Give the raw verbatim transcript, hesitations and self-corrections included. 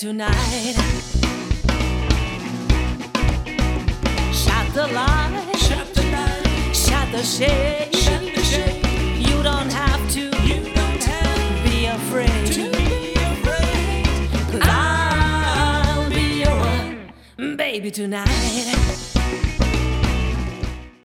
tonight. Shut the light, Shut the light, shut the shade. shut the shade. You don't have to You don't have be afraid, to be afraid. 'cause I'll be your one, baby, tonight.